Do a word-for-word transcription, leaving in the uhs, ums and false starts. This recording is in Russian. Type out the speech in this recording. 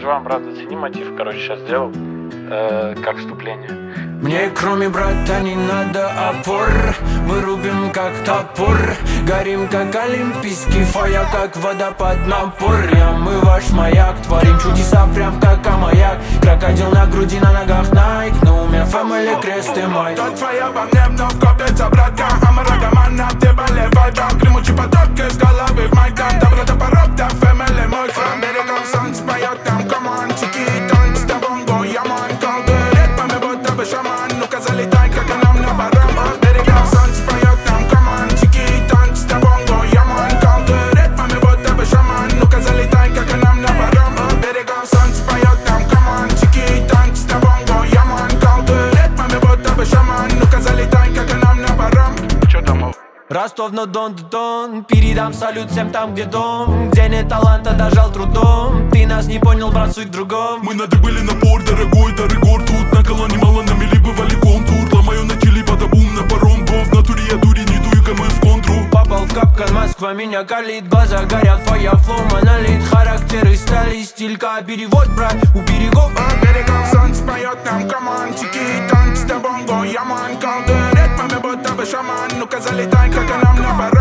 Жван, брат, зацени мотив, короче, сейчас сделал э, как вступление. Мне кроме брата не надо опор. Мы рубим как топор, горим как олимпийский фая, как водопад напор. Я, мы ваш маяк, творим чудеса прям как амаяк. Крокодил на груди, на ногах Nike, но у меня family крест и май. Тот твоя во мне вновь коплется, братка. Амарагаман, на тебе ливай бам. Гремучий поток из головы в майкан. Добро топорок, да family мой фрам. Берегом сон споет там командчики. Танц да бонго, я ман. Ритмами будто бы шаман. Ну-ка залетай, как и нам на барам. Берегом сон споет там командчики. Танц да бонго, я ман. Ритмами будто бы шаман. Ну-ка залетай, как и нам на барам. Берегом сон споет там командчики. Танц да бонго, я ман. Ритмами будто бы шаман. Ну-ка залетай, как и нам на барам. Чё там? Ростов-на-Дон-Дон, передам салют всем там, где дом. Где нет таланта, дожал трудом. Ты нас не понял, брат, суть в другом. Мы надыбали напор, дорогой, дорогор. Тут на колонне мало намели, бывали контур. Ломаю на теле, бадабум, на паром. Бо в натуре я дури, не дуй-ка мы в контру. Попал в капкан, Москва меня калит. Глаза горят, твоя флоу монолит. Характеры стали, стилька, перевод, брат, у берегов. Берегом сон споет нам командчики. Танц да бонго, я ман. Ритмами будто бы шаман. Ну-ка залетай, как и нам на барам.